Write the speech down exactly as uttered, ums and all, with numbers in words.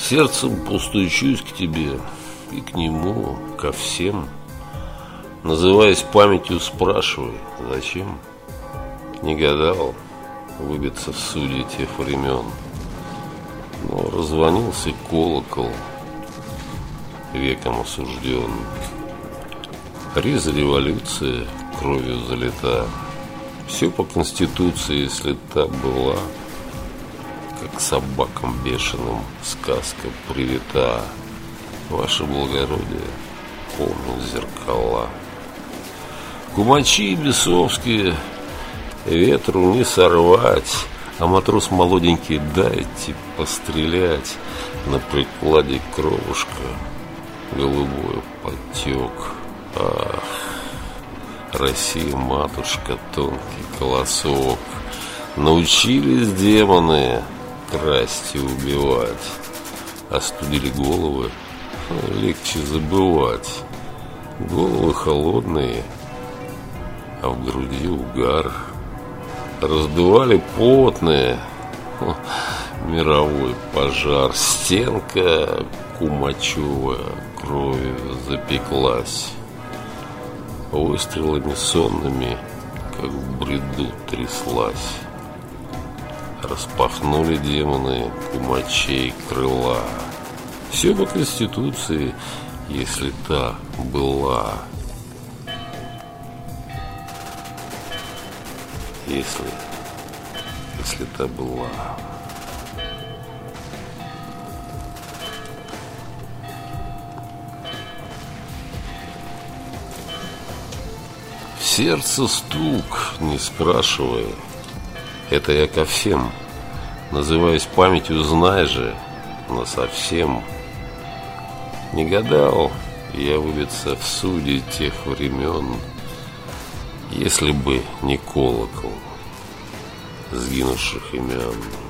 Сердцем постучусь к тебе и к нему, ко всем. Называясь памятью, спрашивай, зачем? Не гадал выбиться в судьи тех времен, но раззвонился колокол, веком осужден. Приз революции кровью залита. Все по конституции, если та была, как собакам бешеным сказка привита. Ваше благородие, помню зеркала. Кумачи бесовские ветру не сорвать, а матрос молоденький дайте пострелять. На прикладе кровушка голубой подтек. Ах, Россия, матушка, тонкий колосок. Научились демоны красть и убивать, остудили головы, легче забывать. Головы холодные, а в груди угар. Раздували потные, мировой пожар. Стенка кумачевая кровью запеклась. Выстрелами сонными, как в бреду, тряслась. Распахнули демоны кумачей крыла. Все по конституции, если та была. Если, если та была. В сердце стук, не спрашивая. Это я ко всем. Называясь памятью, знай же, насовсем. Не гадал я выбиться в судьи тех времен, если бы не колокол сгинувших имен.